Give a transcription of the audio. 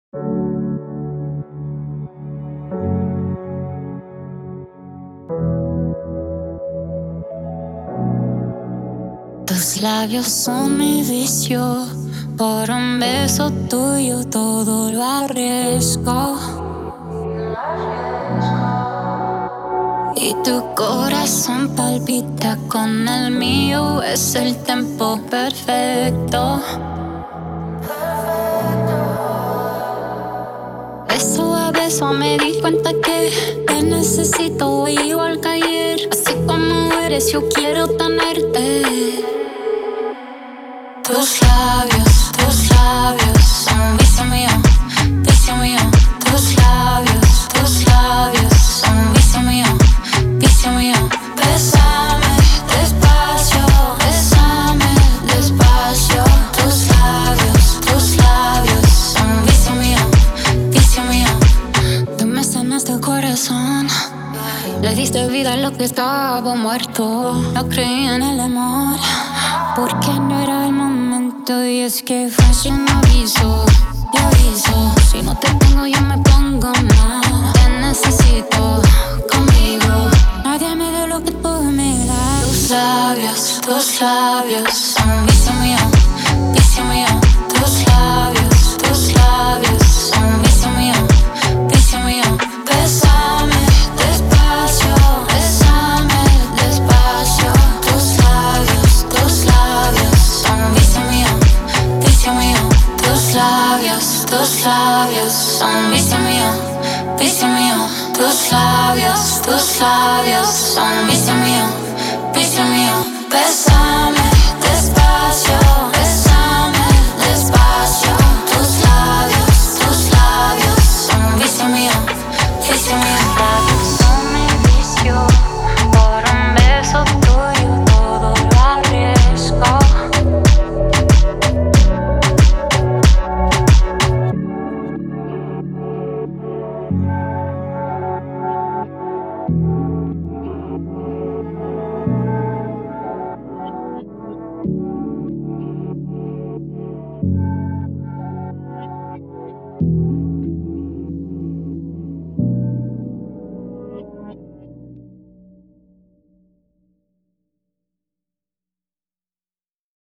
Tus labios son mi vicio, por un beso tuyo todo lo arriesgo. Y tu corazón palpita con el mío, es el tempo perfecto. Beso a beso me di cuenta que te necesito igual que ayer. Así como eres yo quiero tenerte. Tus labios son vicio mío, vicio mío. Tus labios son vicio mío, vicio mío. Bésame despacio, bésame despacio. Tus labios son vicio mío, vicio mío. Tú me sanaste el corazón, le diste vida a lo que estaba muerto. No creí en el amor, porque no era el momento. Y es que fue un aviso, te aviso. Si no te tengo yo me pongo mal. Te necesito conmigo, nadie me dio lo que tú me das. Tus labios son vicio mío, vicio mío. Tus labios son vicio mío, vicio mío. Bésame despacio, bésame despacio. Tus labios son vicio mío, vicio mío. Tus labios son vicio mío, vicio mío. Tus labios son vicio mío, vicio mío. Bésame despacio, bésame despacio. Tus labios son vicio mío, vicio mío. Son mi vicio, por un beso tuyo todo lo arriesgo.